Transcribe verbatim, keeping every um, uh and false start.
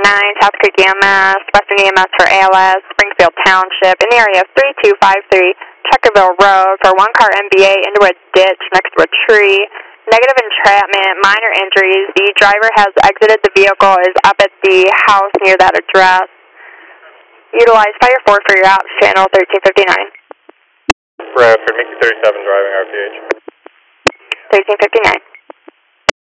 nine, South Creek E M S, Western E M S for A L S, Springfield Township, in the area of three two five three Checkerville Road for one car M B A into a ditch next to a tree. Negative entrapment, minor injuries. The driver has exited the vehicle, is up at the house near that address. Utilize Fire four for your ops, channel thirteen fifty-nine. Bradford, Mickey thirty-seven driving R P H. thirteen fifty-nine.